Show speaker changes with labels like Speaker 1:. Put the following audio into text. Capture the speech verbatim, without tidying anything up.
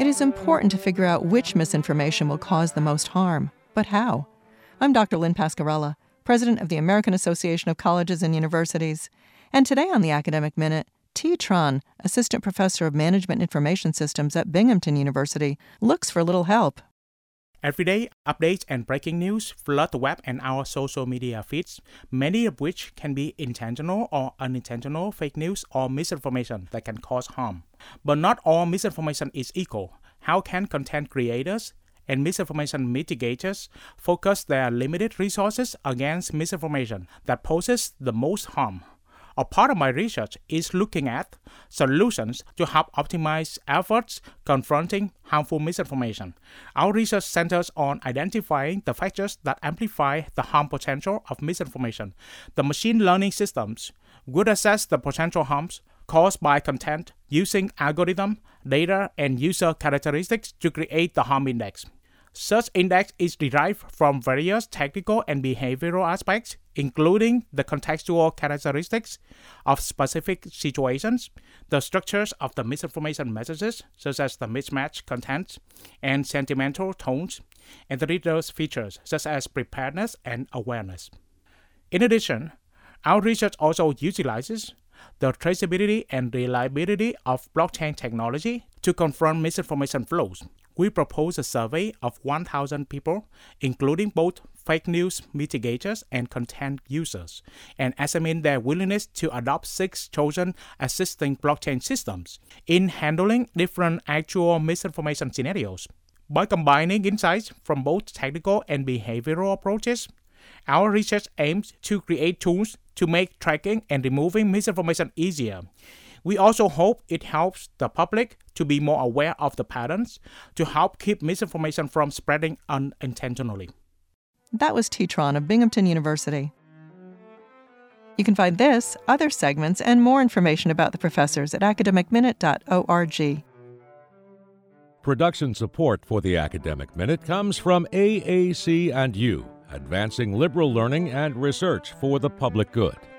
Speaker 1: It is important to figure out which misinformation will cause the most harm, but how? I'm Doctor Lynn Pascarella, President of the American Association of Colleges and Universities, and today on the Academic Minute, T. Tran, Assistant Professor of Management Information Systems at Binghamton University, looks for a little help.
Speaker 2: Everyday updates and breaking news flood the web and our social media feeds, many of which can be intentional or unintentional fake news or misinformation that can cause harm. But not all misinformation is equal. How can content creators and misinformation mitigators focus their limited resources against misinformation that poses the most harm? A part of my research is looking at solutions to help optimize efforts confronting harmful misinformation. Our research centers on identifying the factors that amplify the harm potential of misinformation. The machine learning systems would assess the potential harms caused by content using algorithm, data, and user characteristics to create the harm index. Such index is derived from various technical and behavioral aspects, including the contextual characteristics of specific situations, the structures of the misinformation messages, such as the mismatched content and sentimental tones, and the reader's features, such as preparedness and awareness. In addition, our research also utilizes the traceability and reliability of blockchain technology to confront misinformation flows. We propose a survey of one thousand people, including both fake news mitigators and content users, and examine their willingness to adopt six chosen existing blockchain systems in handling different actual misinformation scenarios. By combining insights from both technical and behavioral approaches, our research aims to create tools to make tracking and removing misinformation easier. We also hope it helps the public to be more aware of the patterns to help keep misinformation from spreading unintentionally.
Speaker 1: That was T. Tran of Binghamton University. You can find this, other segments, and more information about the professors at academic minute dot org.
Speaker 3: Production support for the Academic Minute comes from A A C and U, advancing liberal learning and research for the public good.